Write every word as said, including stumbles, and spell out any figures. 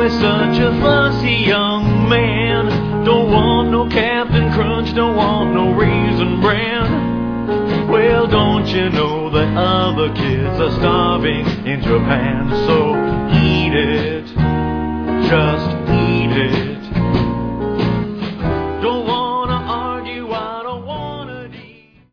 always such a fussy young man. Don't want no Captain Crunch, don't want no Raisin Bran. Well, don't you know that other kids are starving in Japan? So eat it, just eat it.